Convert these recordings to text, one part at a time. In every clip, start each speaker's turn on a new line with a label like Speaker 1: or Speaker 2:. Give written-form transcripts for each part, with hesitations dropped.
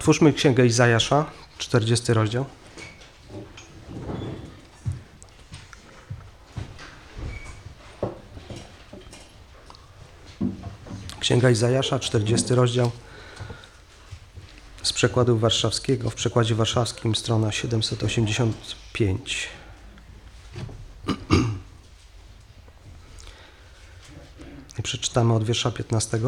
Speaker 1: Otwórzmy Księgę Izajasza, 40 rozdział. Księga Izajasza, 40 rozdział z przekładu warszawskiego, w przekładzie warszawskim strona 785. I przeczytamy od wiersza 15.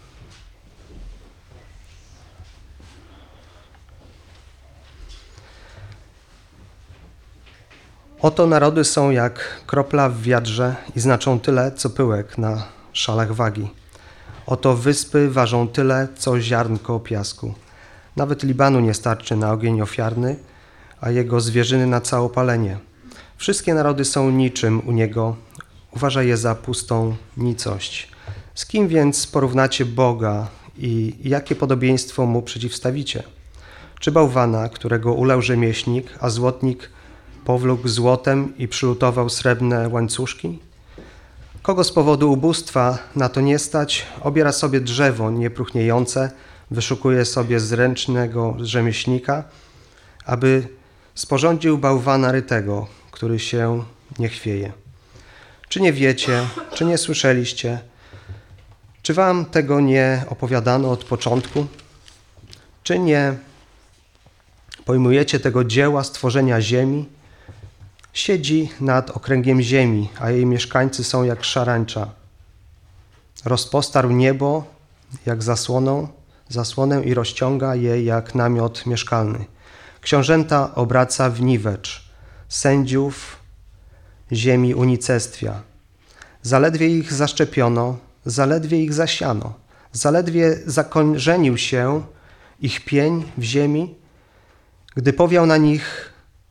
Speaker 1: Oto narody są jak kropla w wiadrze i znaczą tyle, co pyłek na szalach wagi. Oto wyspy ważą tyle, co ziarnko piasku. Nawet Libanu nie starczy na ogień ofiarny, a jego zwierzyny na całopalenie. Wszystkie narody są niczym u niego, uważa je za pustą nicość. Z kim więc porównacie Boga i jakie podobieństwo mu przeciwstawicie? Czy bałwana, którego ulał rzemieślnik, a złotnik powlókł złotem i przylutował srebrne łańcuszki? Kogo z powodu ubóstwa na to nie stać, obiera sobie drzewo niepróchniejące, wyszukuje sobie zręcznego rzemieślnika, aby sporządził bałwana rytego, który się nie chwieje. Czy nie wiecie, czy nie słyszeliście, czy wam tego nie opowiadano od początku? Czy nie pojmujecie tego dzieła stworzenia ziemi? Siedzi nad okręgiem ziemi, a jej mieszkańcy są jak szarańcza. Rozpostarł niebo jak zasłonę i rozciąga je jak namiot mieszkalny. Książęta obraca w niwecz, sędziów ziemi unicestwia. Zaledwie ich zaszczepiono, zaledwie ich zasiano, zaledwie zakorzenił się ich pień w ziemi, gdy powiał na nich,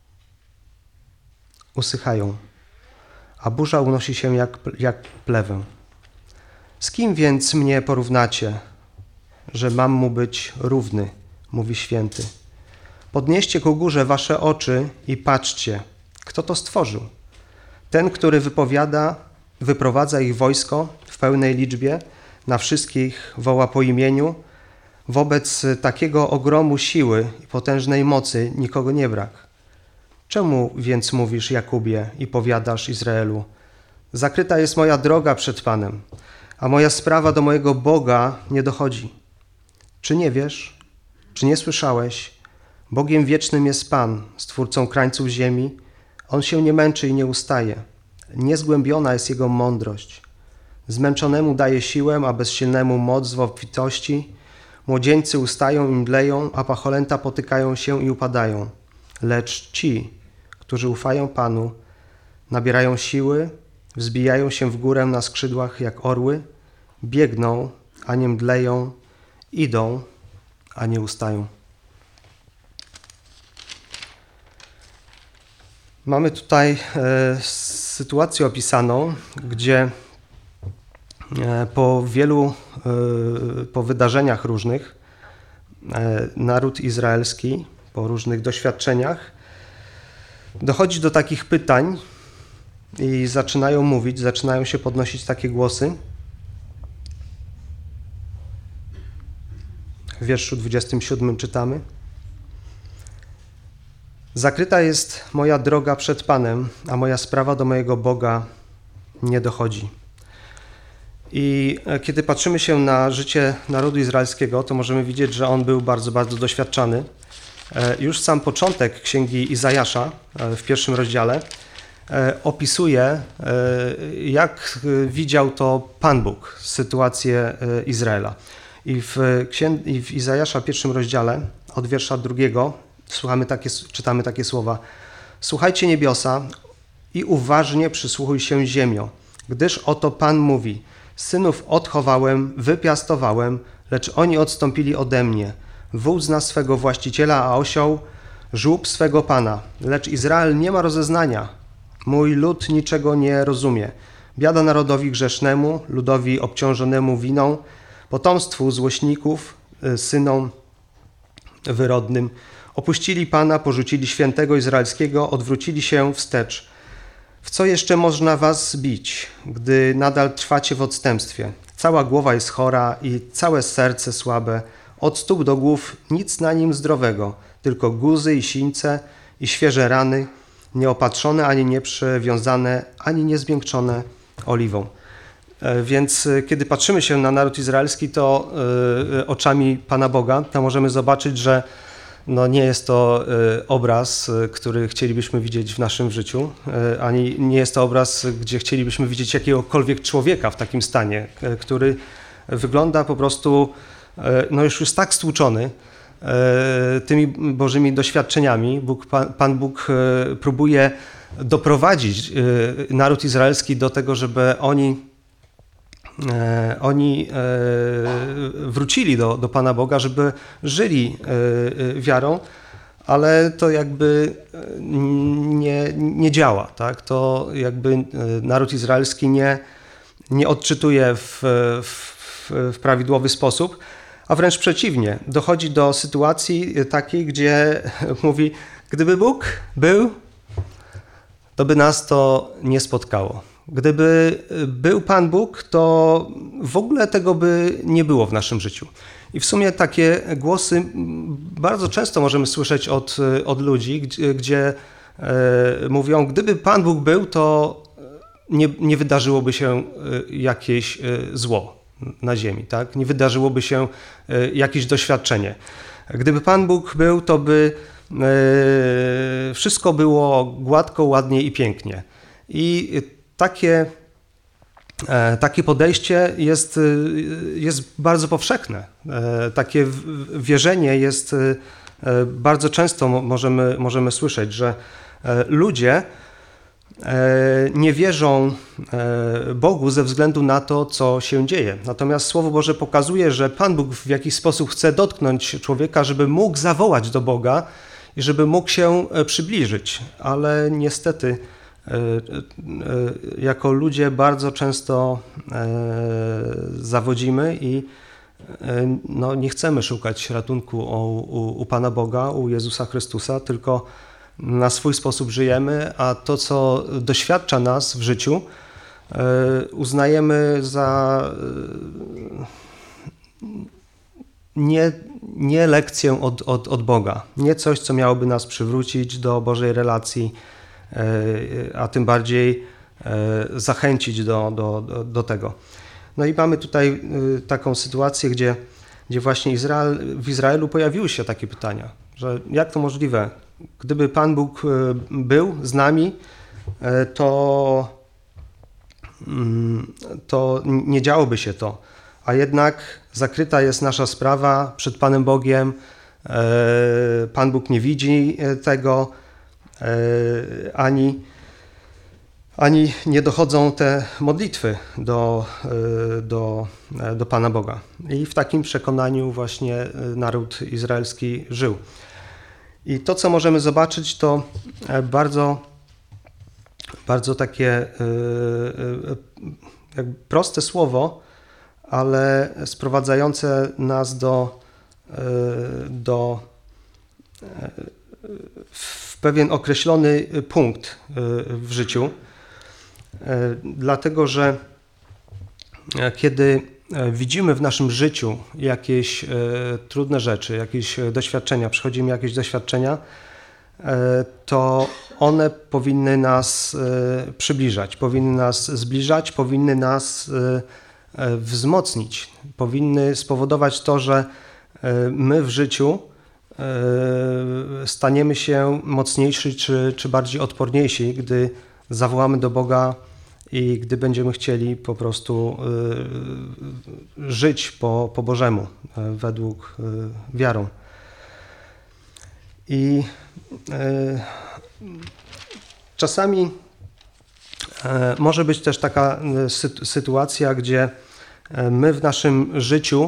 Speaker 1: usychają, a burza unosi się jak plewę. Z kim więc mnie porównacie, że mam mu być równy, mówi święty. Podnieście ku górze wasze oczy i patrzcie, kto to stworzył. Ten, który wyprowadza ich wojsko w pełnej liczbie, na wszystkich woła po imieniu. Wobec takiego ogromu siły i potężnej mocy nikogo nie brak. Czemu więc mówisz, Jakubie, i powiadasz Izraelu? Zakryta jest moja droga przed Panem, a moja sprawa do mojego Boga nie dochodzi. Czy nie wiesz? Czy nie słyszałeś? Bogiem wiecznym jest Pan, Stwórcą krańców ziemi. On się nie męczy i nie ustaje. Niezgłębiona jest Jego mądrość. Zmęczonemu daje siłę, a bezsilnemu moc w obfitości. Młodzieńcy ustają i mdleją, a pacholęta potykają się i upadają. Lecz ci, którzy ufają Panu, nabierają siły, wzbijają się w górę na skrzydłach jak orły, biegną, a nie mdleją, idą, a nie ustają. Mamy tutaj sytuację opisaną, gdzie po wydarzeniach różnych naród izraelski, po różnych doświadczeniach dochodzi do takich pytań i zaczynają się podnosić takie głosy. W wierszu 27 czytamy: Zakryta jest moja droga przed Panem, a moja sprawa do mojego Boga nie dochodzi. I kiedy patrzymy się na życie narodu izraelskiego, to możemy widzieć, że on był bardzo, bardzo doświadczany. Już sam początek Księgi Izajasza w pierwszym rozdziale opisuje, jak widział to Pan Bóg, sytuację Izraela. I w Izajasza pierwszym rozdziale od wiersza 2 czytamy takie słowa: Słuchajcie niebiosa i uważnie przysłuchuj się ziemio, gdyż oto Pan mówi: Synów odchowałem, wypiastowałem, lecz oni odstąpili ode mnie. Wół zna swego właściciela, a osioł żłób swego pana. Lecz Izrael nie ma rozeznania. Mój lud niczego nie rozumie. Biada narodowi grzesznemu, ludowi obciążonemu winą, potomstwu złośników, synom wyrodnym. Opuścili Pana, porzucili świętego izraelskiego, odwrócili się wstecz. W co jeszcze można was bić, gdy nadal trwacie w odstępstwie? Cała głowa jest chora i całe serce słabe. Od stóp do głów nic na nim zdrowego, tylko guzy i sińce i świeże rany, nieopatrzone, ani nie przewiązane, ani nie zmiękczone oliwą. Więc kiedy patrzymy się na naród izraelski, to oczami Pana Boga, to możemy zobaczyć, że nie jest to obraz, który chcielibyśmy widzieć w naszym życiu, ani nie jest to obraz, gdzie chcielibyśmy widzieć jakiegokolwiek człowieka w takim stanie, który wygląda po prostu, już jest tak stłuczony tymi Bożymi doświadczeniami. Pan Bóg próbuje doprowadzić naród izraelski do tego, żeby oni wrócili do Pana Boga, żeby żyli wiarą, ale to jakby nie działa, tak? To jakby naród izraelski nie odczytuje w prawidłowy sposób, a wręcz przeciwnie, dochodzi do sytuacji takiej, gdzie mówi, gdyby Bóg był, to by nas to nie spotkało. Gdyby był Pan Bóg, to w ogóle tego by nie było w naszym życiu. I w sumie takie głosy bardzo często możemy słyszeć od ludzi, gdzie mówią, gdyby Pan Bóg był, to nie wydarzyłoby się jakieś zło na ziemi, tak? Nie wydarzyłoby się jakieś doświadczenie. Gdyby Pan Bóg był, to by wszystko było gładko, ładnie i pięknie. I takie podejście jest bardzo powszechne. Takie wierzenie jest bardzo często możemy słyszeć, że ludzie nie wierzą Bogu ze względu na to, co się dzieje. Natomiast Słowo Boże pokazuje, że Pan Bóg w jakiś sposób chce dotknąć człowieka, żeby mógł zawołać do Boga i żeby mógł się przybliżyć. Ale niestety jako ludzie bardzo często zawodzimy i nie chcemy szukać ratunku u Pana Boga, u Jezusa Chrystusa, tylko na swój sposób żyjemy, a to, co doświadcza nas w życiu, uznajemy za nie lekcję od Boga, nie coś, co miałoby nas przywrócić do Bożej relacji, a tym bardziej zachęcić do tego. No i mamy tutaj taką sytuację, gdzie właśnie w Izraelu pojawiły się takie pytania, że jak to możliwe? Gdyby Pan Bóg był z nami, to nie działoby się to, a jednak zakryta jest nasza sprawa przed Panem Bogiem, Pan Bóg nie widzi tego, ani nie dochodzą te modlitwy do Pana Boga. I w takim przekonaniu właśnie naród izraelski żył. I to, co możemy zobaczyć, to bardzo, bardzo takie proste słowo, ale sprowadzające nas w pewien określony punkt w życiu. Dlatego, że kiedy widzimy w naszym życiu jakieś trudne rzeczy, jakieś doświadczenia, przychodzimy jakieś doświadczenia, to one powinny nas przybliżać, powinny nas zbliżać, powinny nas wzmocnić, powinny spowodować to, że my w życiu staniemy się mocniejsi czy bardziej odporniejsi, gdy zawołamy do Boga i gdy będziemy chcieli po prostu żyć po Bożemu, według wiarą. I czasami może być też taka sytuacja, gdzie my w naszym życiu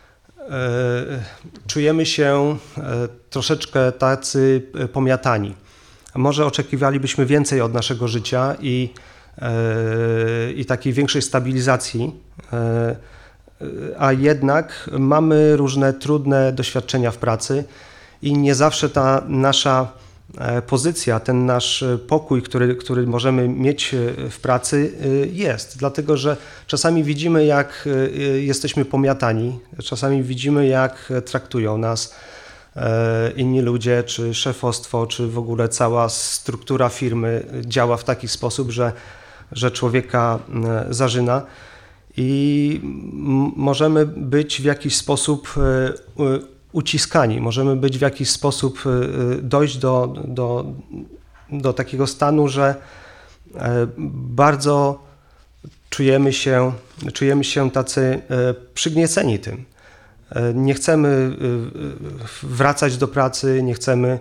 Speaker 1: czujemy się troszeczkę tacy pomiatani. Może oczekiwalibyśmy więcej od naszego życia i takiej większej stabilizacji, a jednak mamy różne trudne doświadczenia w pracy i nie zawsze ta nasza pozycja, ten nasz pokój, który możemy mieć w pracy jest. Dlatego, że czasami widzimy, jak jesteśmy pomiatani, czasami widzimy, jak traktują nas inni ludzie, czy szefostwo, czy w ogóle cała struktura firmy działa w taki sposób, że człowieka zarzyna i możemy być w jakiś sposób uciskani, możemy być w jakiś sposób dojść do takiego stanu, że bardzo czujemy się tacy przygnieceni tym. Nie chcemy wracać do pracy, nie chcemy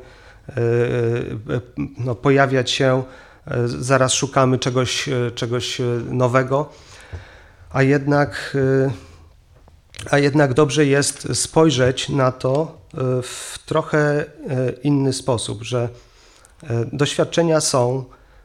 Speaker 1: pojawiać się, zaraz szukamy czegoś nowego, a jednak dobrze jest spojrzeć na to w trochę inny sposób, że doświadczenia są,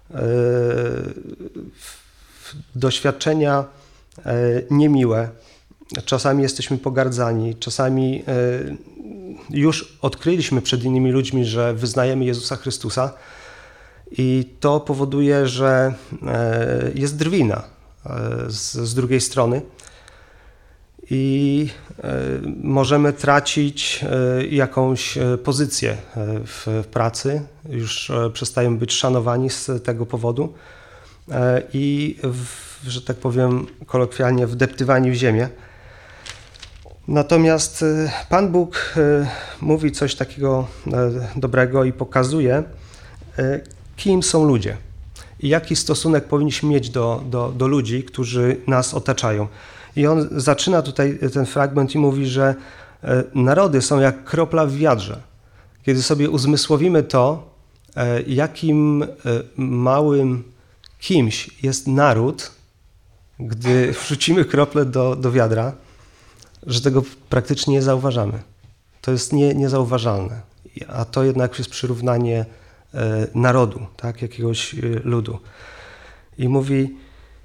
Speaker 1: doświadczenia niemiłe, czasami jesteśmy pogardzani, czasami już odkryliśmy przed innymi ludźmi, że wyznajemy Jezusa Chrystusa i to powoduje, że jest drwina z drugiej strony i możemy tracić jakąś pozycję w pracy, już przestajemy być szanowani z tego powodu i, że tak powiem kolokwialnie, wdeptywani w ziemię. Natomiast Pan Bóg mówi coś takiego dobrego i pokazuje, kim są ludzie i jaki stosunek powinniśmy mieć do ludzi, którzy nas otaczają. I on zaczyna tutaj ten fragment i mówi, że narody są jak kropla w wiadrze. Kiedy sobie uzmysłowimy to, jakim małym kimś jest naród, gdy wrzucimy kroplę do wiadra, że tego praktycznie nie zauważamy. To jest niezauważalne. A to jednak jest przyrównanie narodu, tak, jakiegoś ludu. I mówi,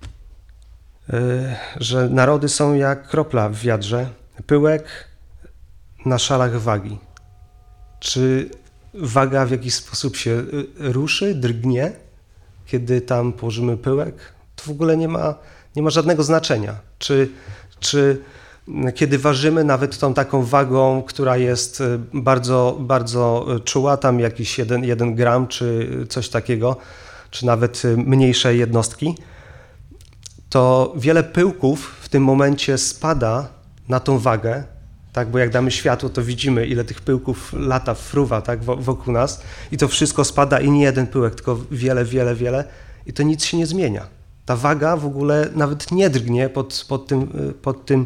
Speaker 1: że narody są jak kropla w wiadrze, pyłek na szalach wagi. Czy waga w jakiś sposób się ruszy, drgnie, kiedy tam położymy pyłek? To w ogóle nie ma żadnego znaczenia. Czy kiedy ważymy nawet tą taką wagą, która jest bardzo, bardzo czuła, tam jakiś 1 gram czy coś takiego, czy nawet mniejsze jednostki, to wiele pyłków w tym momencie spada na tą wagę, tak, bo jak damy światło, to widzimy, ile tych pyłków lata, fruwa, tak, wokół nas i to wszystko spada i nie jeden pyłek, tylko wiele, wiele, wiele i to nic się nie zmienia. Ta waga w ogóle nawet nie drgnie pod tym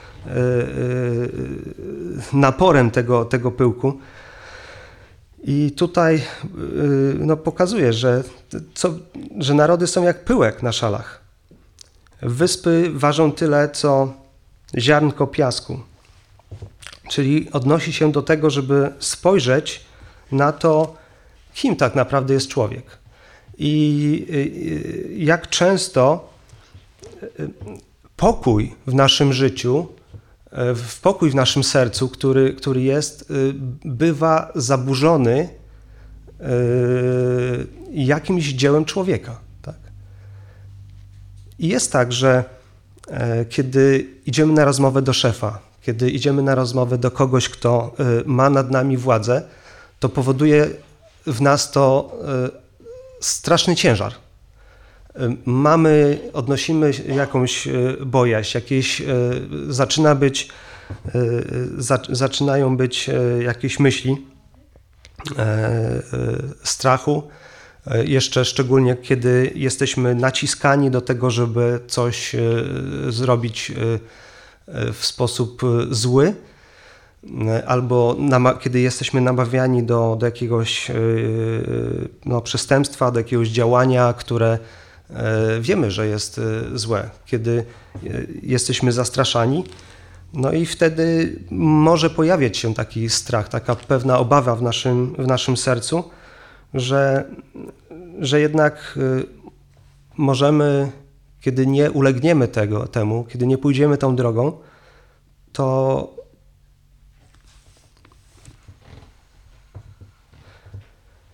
Speaker 1: naporem tego pyłku. I tutaj pokazuje, że narody są jak pyłek na szalach. Wyspy ważą tyle, co ziarnko piasku. Czyli odnosi się do tego, żeby spojrzeć na to, kim tak naprawdę jest człowiek. I jak często pokój w naszym życiu, pokój w naszym sercu, który jest, bywa zaburzony jakimś dziełem człowieka. Tak? I jest tak, że kiedy idziemy na rozmowę do szefa, kiedy idziemy na rozmowę do kogoś, kto ma nad nami władzę, to powoduje w nas to straszny ciężar. Odnosimy jakąś bojaźń, zaczynają być jakieś myśli strachu, jeszcze szczególnie kiedy jesteśmy naciskani do tego, żeby coś zrobić w sposób zły, albo kiedy jesteśmy namawiani do jakiegoś przestępstwa, do jakiegoś działania, które wiemy, że jest złe, kiedy jesteśmy zastraszani, no i wtedy może pojawiać się taki strach, taka pewna obawa w naszym sercu, że jednak możemy, kiedy nie ulegniemy temu, kiedy nie pójdziemy tą drogą,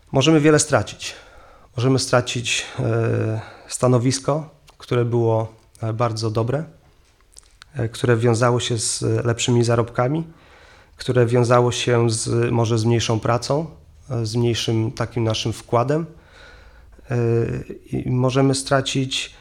Speaker 1: Możemy wiele stracić. Możemy stracić stanowisko, które było bardzo dobre, które wiązało się z lepszymi zarobkami, które wiązało się może z mniejszą pracą, z mniejszym takim naszym wkładem. I możemy stracić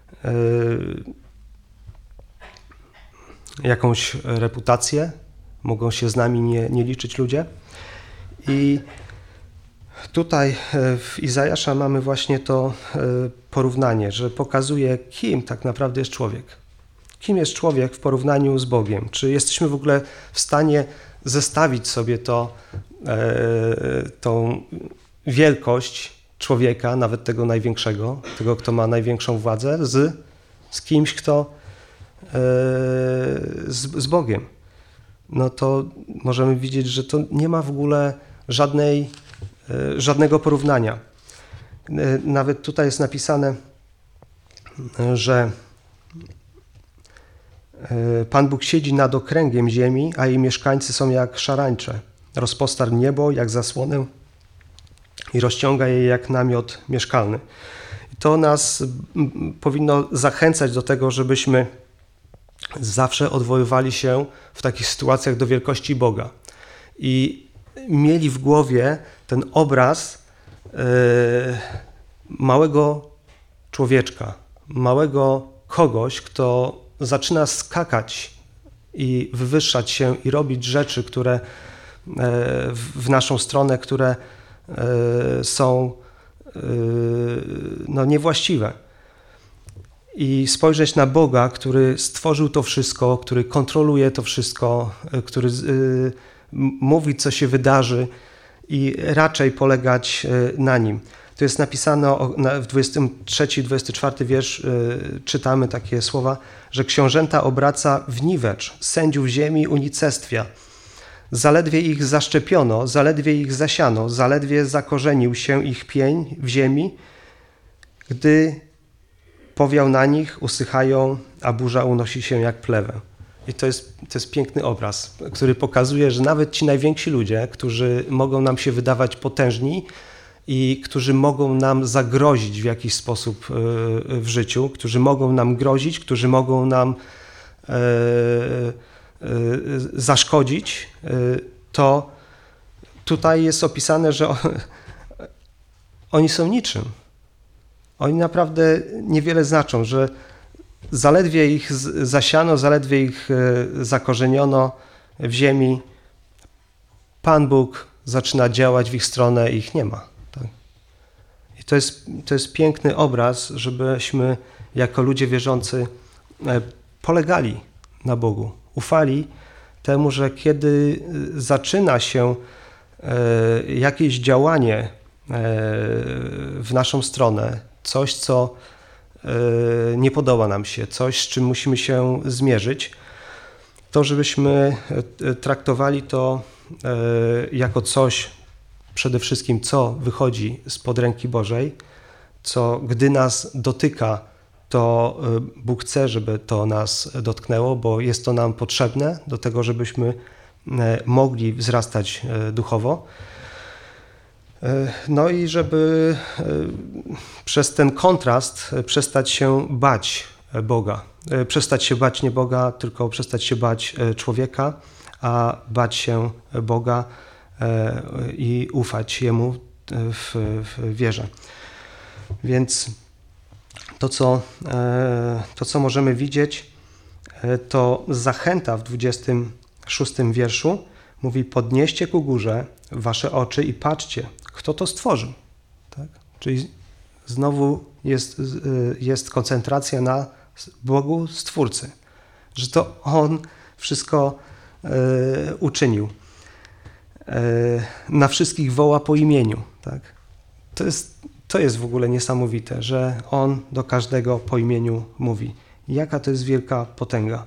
Speaker 1: jakąś reputację, mogą się z nami nie liczyć ludzie. I tutaj w Izajasza mamy właśnie to porównanie, że pokazuje, kim tak naprawdę jest człowiek. Kim jest człowiek w porównaniu z Bogiem? Czy jesteśmy w ogóle w stanie zestawić sobie tą wielkość człowieka, nawet tego największego, tego, kto ma największą władzę, z kimś, kto z Bogiem? No to możemy widzieć, że to nie ma w ogóle żadnego porównania. Nawet tutaj jest napisane, że Pan Bóg siedzi nad okręgiem ziemi, a jej mieszkańcy są jak szarańcze. Rozpostarł niebo jak zasłonę i rozciąga je jak namiot mieszkalny. I to nas powinno zachęcać do tego, żebyśmy zawsze odwoływali się w takich sytuacjach do wielkości Boga i mieli w głowie ten obraz małego człowieczka, małego kogoś, kto zaczyna skakać i wywyższać się i robić rzeczy, które w naszą stronę, które są niewłaściwe. I spojrzeć na Boga, który stworzył to wszystko, który kontroluje to wszystko, który mówi, co się wydarzy i raczej polegać na Nim. To jest napisane w 23-24 wiersz, czytamy takie słowa, że książęta obraca w niwecz, sędziów ziemi unicestwia. Zaledwie ich zaszczepiono, zaledwie ich zasiano, zaledwie zakorzenił się ich pień w ziemi, gdy powiał na nich, usychają, a burza unosi się jak plewę. I to jest piękny obraz, który pokazuje, że nawet ci najwięksi ludzie, którzy mogą nam się wydawać potężni i którzy mogą nam zagrozić w jakiś sposób w życiu, którzy mogą nam grozić, którzy mogą nam zaszkodzić, to tutaj jest opisane, że oni są niczym. Oni naprawdę niewiele znaczą, że zaledwie ich zasiano, zaledwie ich zakorzeniono w ziemi, Pan Bóg zaczyna działać w ich stronę i ich nie ma. Tak? I to jest piękny obraz, żebyśmy jako ludzie wierzący polegali na Bogu, ufali temu, że kiedy zaczyna się jakieś działanie w naszą stronę, coś, co nie podoba nam się, coś, z czym musimy się zmierzyć, to żebyśmy traktowali to jako coś przede wszystkim, co wychodzi spod ręki Bożej, co gdy nas dotyka, to Bóg chce, żeby to nas dotknęło, bo jest to nam potrzebne do tego, żebyśmy mogli wzrastać duchowo. No i żeby przez ten kontrast przestać się bać Boga. Przestać się bać nie Boga, tylko przestać się bać człowieka, a bać się Boga i ufać Jemu w wierze. Więc to, co możemy widzieć, to zachęta w 26 wierszu. Mówi, podnieście ku górze wasze oczy i patrzcie, kto to stworzył. Tak? Czyli znowu jest koncentracja na Bogu Stwórcy, że to On wszystko uczynił. Na wszystkich woła po imieniu. Tak? To jest w ogóle niesamowite, że On do każdego po imieniu mówi. Jaka to jest wielka potęga.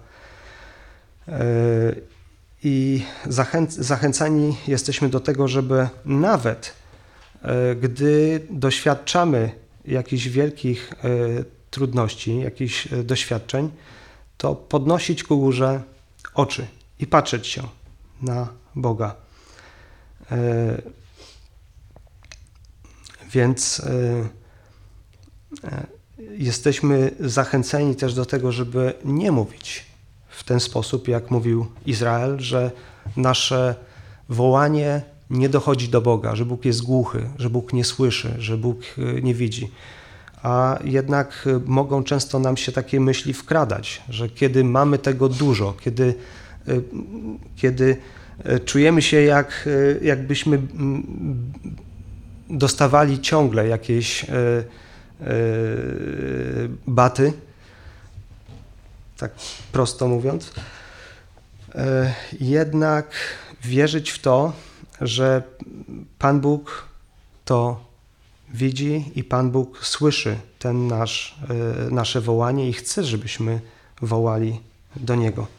Speaker 1: I zachęcani jesteśmy do tego, żeby nawet gdy doświadczamy jakichś wielkich trudności, jakichś doświadczeń, to podnosić ku górze oczy i patrzeć się na Boga. Więc jesteśmy zachęceni też do tego, żeby nie mówić w ten sposób, jak mówił Izrael, że nasze wołanie nie dochodzi do Boga, że Bóg jest głuchy, że Bóg nie słyszy, że Bóg nie widzi. A jednak mogą często nam się takie myśli wkradać, że kiedy mamy tego dużo, kiedy czujemy się jakbyśmy dostawali ciągle jakieś baty, tak prosto mówiąc, jednak wierzyć w to, że Pan Bóg to widzi i Pan Bóg słyszy nasze wołanie i chce, żebyśmy wołali do Niego.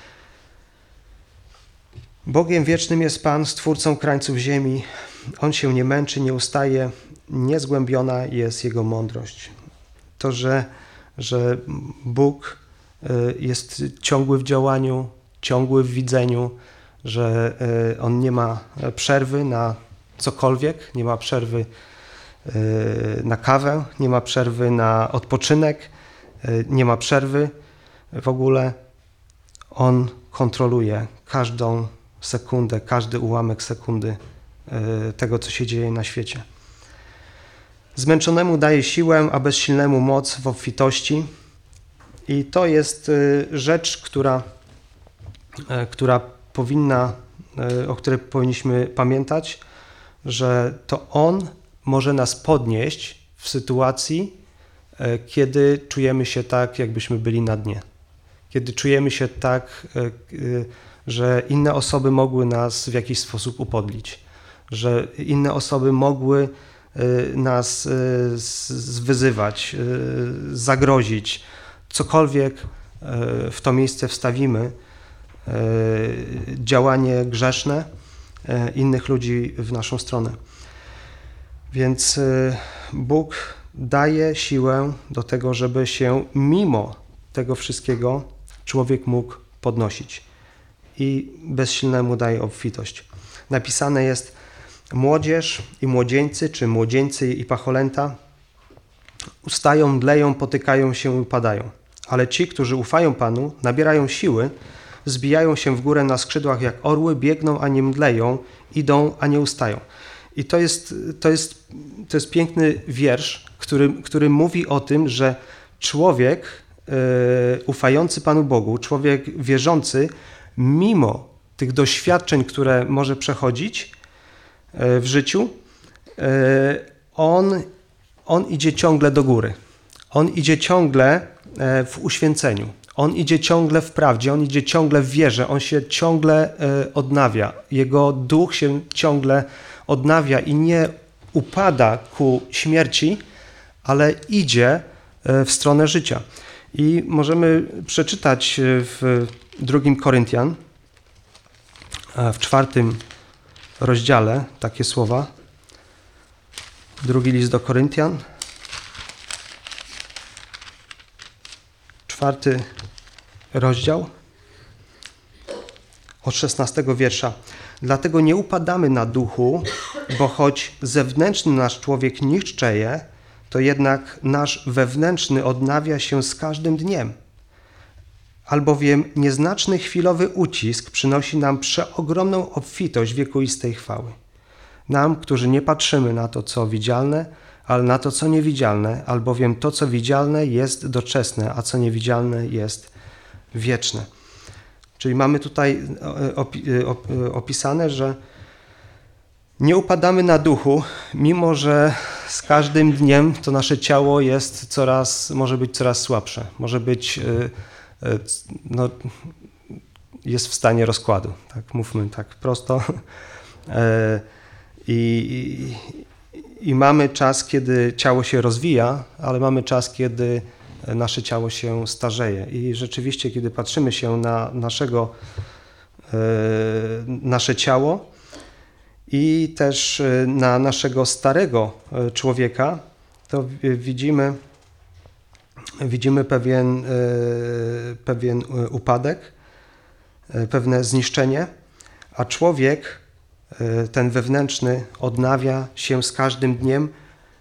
Speaker 1: Bogiem wiecznym jest Pan, Stwórcą krańców ziemi. On się nie męczy, nie ustaje, niezgłębiona jest Jego mądrość. To, że Bóg jest ciągły w działaniu, ciągły w widzeniu, że On nie ma przerwy na cokolwiek, nie ma przerwy na kawę, nie ma przerwy na odpoczynek, nie ma przerwy w ogóle. On kontroluje każdą sekundę, każdy ułamek sekundy tego, co się dzieje na świecie. Zmęczonemu daje siłę, a bezsilnemu moc w obfitości. I to jest rzecz, o której powinniśmy pamiętać, że to On może nas podnieść w sytuacji, kiedy czujemy się tak, jakbyśmy byli na dnie. Kiedy czujemy się tak, że inne osoby mogły nas w jakiś sposób upodlić, że inne osoby mogły nas wyzywać, zagrozić, cokolwiek w to miejsce wstawimy, działanie grzeszne innych ludzi w naszą stronę. Więc Bóg daje siłę do tego, żeby się mimo tego wszystkiego człowiek mógł podnosić. I bezsilnemu daje obfitość. Napisane jest: młodzież i młodzieńcy, czy młodzieńcy i pacholęta ustają, mdleją, potykają się i upadają. Ale ci, którzy ufają Panu, nabierają siły, zbijają się w górę na skrzydłach jak orły, biegną, a nie mdleją, idą, a nie ustają. I to jest piękny wiersz, który mówi o tym, że człowiek ufający Panu Bogu, człowiek wierzący, mimo tych doświadczeń, które może przechodzić w życiu, on idzie ciągle do góry. On idzie ciągle w uświęceniu. On idzie ciągle w prawdzie, on idzie ciągle w wierze, on się ciągle odnawia. Jego duch się ciągle odnawia i nie upada ku śmierci, ale idzie w stronę życia. I możemy przeczytać w 2 Koryntian, w 4 rozdziale takie słowa. 2 list do Koryntian, 4 rozdział, od 16 wiersza. Dlatego nie upadamy na duchu, bo choć zewnętrzny nasz człowiek niszczeje, to jednak nasz wewnętrzny odnawia się z każdym dniem. Albowiem nieznaczny chwilowy ucisk przynosi nam przeogromną obfitość wiekuistej chwały. Nam, którzy nie patrzymy na to, co widzialne, ale na to, co niewidzialne, albowiem to, co widzialne, jest doczesne, a co niewidzialne, jest wieczne. Czyli mamy tutaj opisane, że nie upadamy na duchu, mimo że z każdym dniem to nasze ciało może być coraz słabsze, może być, jest w stanie rozkładu, tak mówmy tak prosto. I mamy czas, kiedy ciało się rozwija, ale mamy czas, kiedy nasze ciało się starzeje. I rzeczywiście, kiedy patrzymy się na nasze ciało i też na naszego starego człowieka, to widzimy pewien upadek, pewne zniszczenie, a człowiek ten wewnętrzny odnawia się z każdym dniem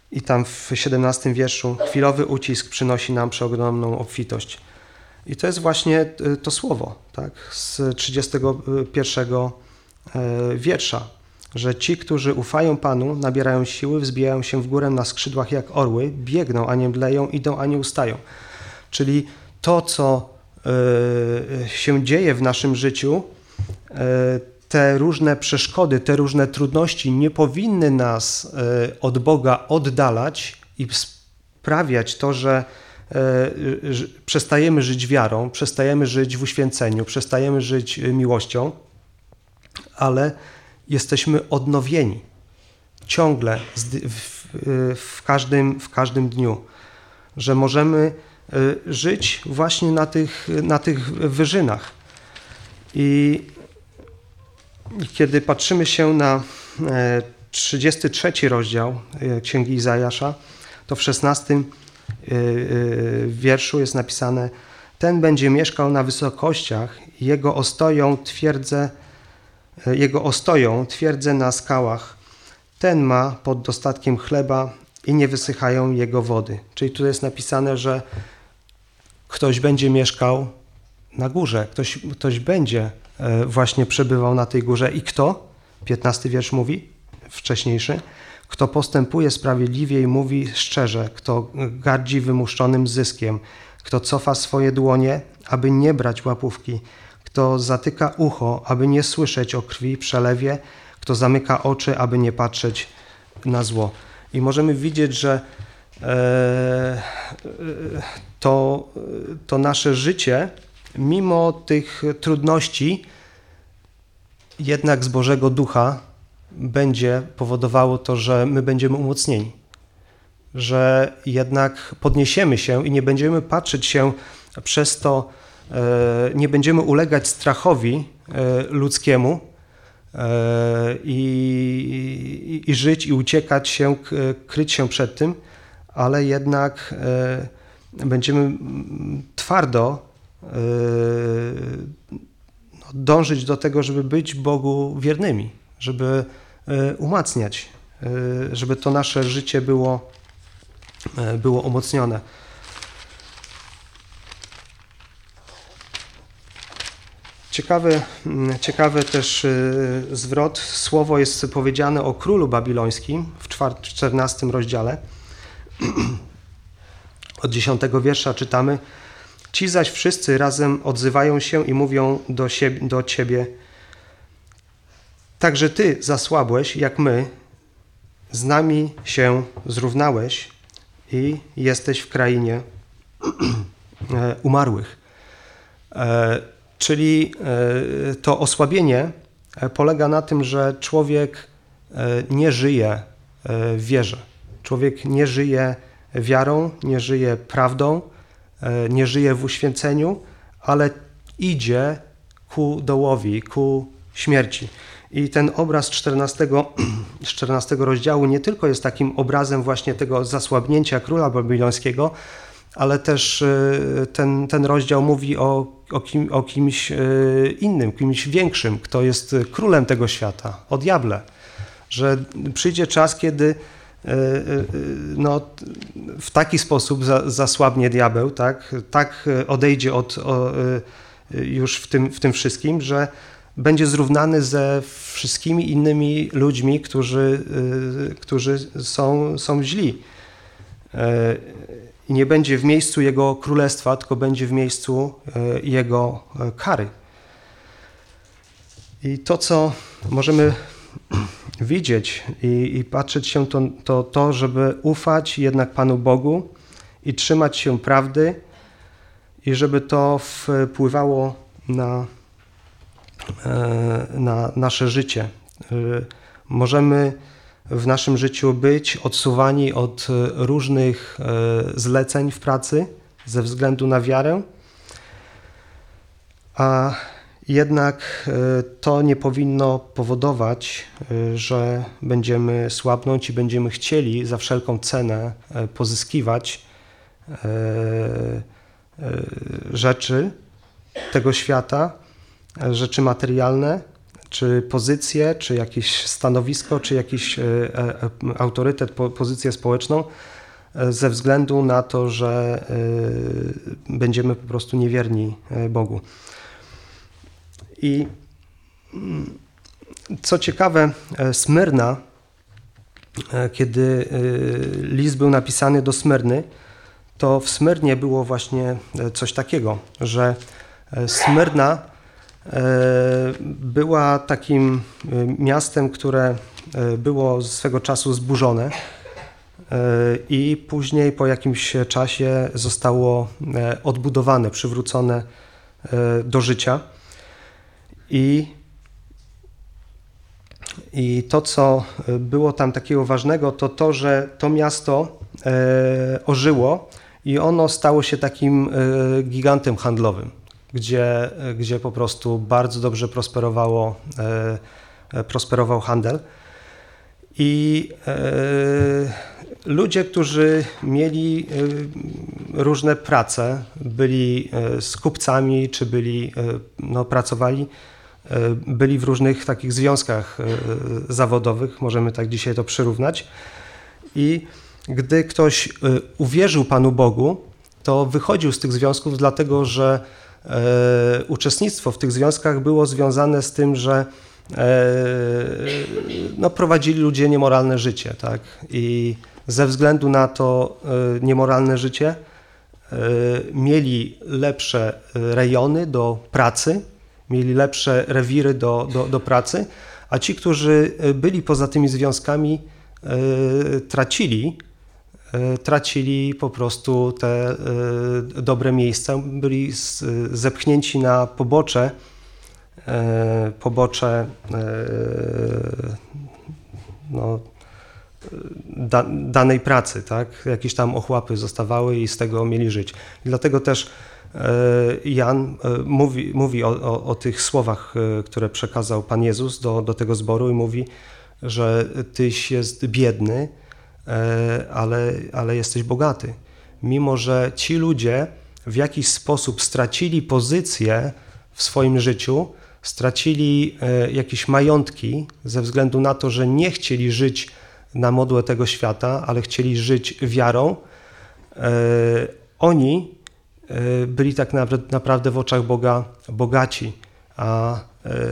Speaker 1: I tam w 17 wierszu chwilowy ucisk przynosi nam przeogromną obfitość. I to jest właśnie to słowo, tak, z 31 wiersza, że ci, którzy ufają Panu, nabierają siły, wzbijają się w górę na skrzydłach jak orły, biegną, a nie mdleją, idą, a nie ustają. Czyli to, co się dzieje w naszym życiu, te różne przeszkody, te różne trudności nie powinny nas od Boga oddalać i sprawiać to, że przestajemy żyć wiarą, przestajemy żyć w uświęceniu, przestajemy żyć miłością, ale jesteśmy odnowieni ciągle w każdym dniu, że możemy żyć właśnie na tych wyżynach. I kiedy patrzymy się na 33 rozdział Księgi Izajasza, to w 16 wierszu jest napisane: ten będzie mieszkał na wysokościach, jego ostoją twierdzę na skałach. Ten ma pod dostatkiem chleba i nie wysychają jego wody. Czyli tu jest napisane, że ktoś będzie mieszkał na górze, ktoś będzie właśnie przebywał na tej górze. I kto? 15 wiersz mówi, wcześniejszy. Kto postępuje sprawiedliwie i mówi szczerze, kto gardzi wymuszonym zyskiem, kto cofa swoje dłonie, aby nie brać łapówki, kto zatyka ucho, aby nie słyszeć o krwi, przelewie, kto zamyka oczy, aby nie patrzeć na zło. I możemy widzieć, że to nasze życie, mimo tych trudności, jednak z Bożego Ducha będzie powodowało to, że my będziemy umocnieni, że jednak podniesiemy się i nie będziemy patrzeć się przez to, nie będziemy ulegać strachowi ludzkiemu i żyć i uciekać się, kryć się przed tym, ale jednak będziemy twardo dążyć do tego, żeby być Bogu wiernymi, żeby umacniać, żeby to nasze życie było umocnione. Ciekawy też zwrot. Słowo jest powiedziane o królu babilońskim w 14 rozdziale. Od 10 wiersza czytamy: ci zaś wszyscy razem odzywają się i mówią do ciebie: także ty zasłabłeś jak my, z nami się zrównałeś i jesteś w krainie umarłych. Czyli to osłabienie polega na tym, że człowiek nie żyje w wierze. Człowiek nie żyje wiarą, nie żyje prawdą, nie żyje w uświęceniu, ale idzie ku dołowi, ku śmierci. I ten obraz 14 rozdziału nie tylko jest takim obrazem właśnie tego zasłabnięcia króla babilońskiego, ale też ten rozdział mówi o kimś innym, kimś większym, kto jest królem tego świata, o diable. Że przyjdzie czas, kiedy w taki sposób zasłabnie diabeł, tak odejdzie już w tym wszystkim, że będzie zrównany ze wszystkimi innymi ludźmi, którzy są źli. I nie będzie w miejscu jego królestwa, tylko będzie w miejscu jego kary. I to, co możemy widzieć i patrzeć się, to, żeby ufać jednak Panu Bogu i trzymać się prawdy i żeby to wpływało na nasze życie. Możemy w naszym życiu być odsuwani od różnych zleceń w pracy ze względu na wiarę, a jednak to nie powinno powodować, że będziemy słabnąć i będziemy chcieli za wszelką cenę pozyskiwać rzeczy tego świata, rzeczy materialne, czy pozycję, czy jakieś stanowisko, czy jakiś autorytet, pozycję społeczną ze względu na to, że będziemy po prostu niewierni Bogu. I co ciekawe, Smyrna, kiedy list był napisany do Smyrny, to w Smyrnie było właśnie coś takiego, że Smyrna była takim miastem, które było swego czasu zburzone i później po jakimś czasie zostało odbudowane, przywrócone do życia. I to, co było tam takiego ważnego, to to, że to miasto ożyło i ono stało się takim gigantem handlowym, gdzie po prostu bardzo dobrze prosperował handel. I ludzie, którzy mieli różne prace, byli kupcami, czy pracowali, byli w różnych takich związkach zawodowych, możemy tak dzisiaj to przyrównać. I gdy ktoś uwierzył Panu Bogu, to wychodził z tych związków, dlatego że uczestnictwo w tych związkach było związane z tym, że prowadzili ludzie niemoralne życie, tak? I ze względu na to niemoralne życie mieli lepsze rejony do pracy, mieli lepsze rewiry do pracy, a ci, którzy byli poza tymi związkami, tracili po prostu te dobre miejsca, byli zepchnięci na pobocze danej pracy, tak? Jakieś tam ochłapy zostawały i z tego mieli żyć. I dlatego też Jan mówi o tych słowach, które przekazał Pan Jezus do tego zboru i mówi, że tyś jest biedny, ale jesteś bogaty. Mimo że ci ludzie w jakiś sposób stracili pozycję w swoim życiu, stracili jakieś majątki ze względu na to, że nie chcieli żyć na modłę tego świata, ale chcieli żyć wiarą, oni byli tak naprawdę w oczach Boga bogaci, a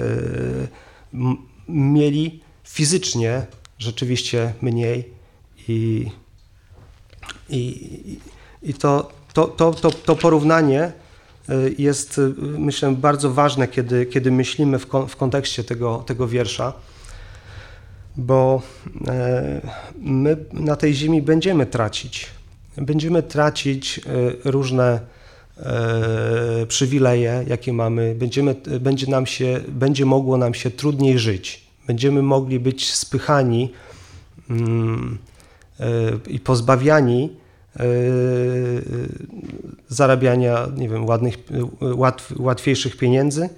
Speaker 1: mieli fizycznie rzeczywiście mniej i to porównanie jest, myślę, bardzo ważne, kiedy myślimy w kontekście tego wiersza, bo my na tej ziemi będziemy tracić różne przywileje, jakie mamy, będzie mogło nam się trudniej żyć, będziemy mogli być spychani i pozbawiani zarabiania, nie wiem, łatwiejszych pieniędzy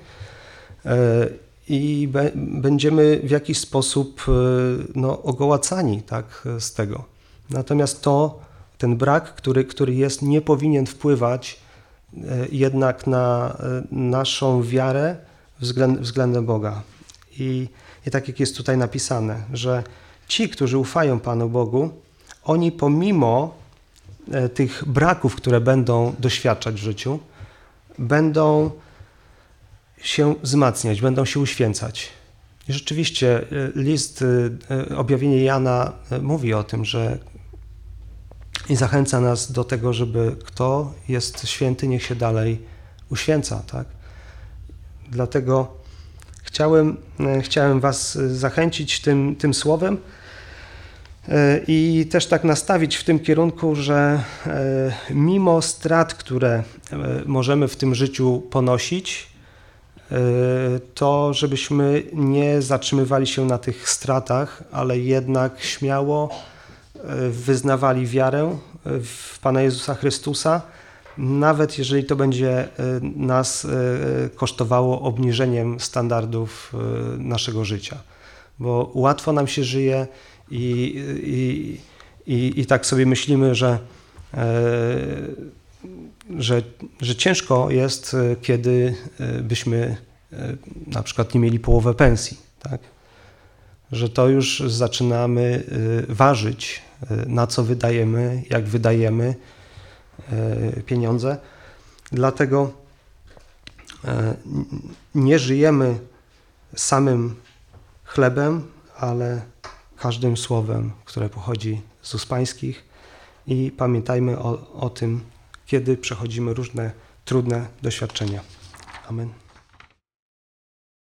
Speaker 1: i będziemy w jakiś sposób ogołacani, tak, z tego. Natomiast ten brak, który jest, nie powinien wpływać jednak na naszą wiarę względem Boga. I tak jak jest tutaj napisane, że ci, którzy ufają Panu Bogu, oni pomimo tych braków, które będą doświadczać w życiu, będą się wzmacniać, będą się uświęcać. I rzeczywiście objawienie Jana mówi o tym, że i zachęca nas do tego, żeby kto jest święty, niech się dalej uświęca, tak? Dlatego chciałem was zachęcić tym słowem i też tak nastawić w tym kierunku, że mimo strat, które możemy w tym życiu ponosić, to żebyśmy nie zatrzymywali się na tych stratach, ale jednak śmiało wyznawali wiarę w Pana Jezusa Chrystusa, nawet jeżeli to będzie nas kosztowało obniżeniem standardów naszego życia. Bo łatwo nam się żyje i tak sobie myślimy, że ciężko jest, kiedy byśmy na przykład nie mieli połowę pensji, tak? Że to już zaczynamy ważyć, na co wydajemy, jak wydajemy pieniądze. Dlatego nie żyjemy samym chlebem, ale każdym słowem, które pochodzi z ust Pańskich, i pamiętajmy o tym, kiedy przechodzimy różne trudne doświadczenia. Amen.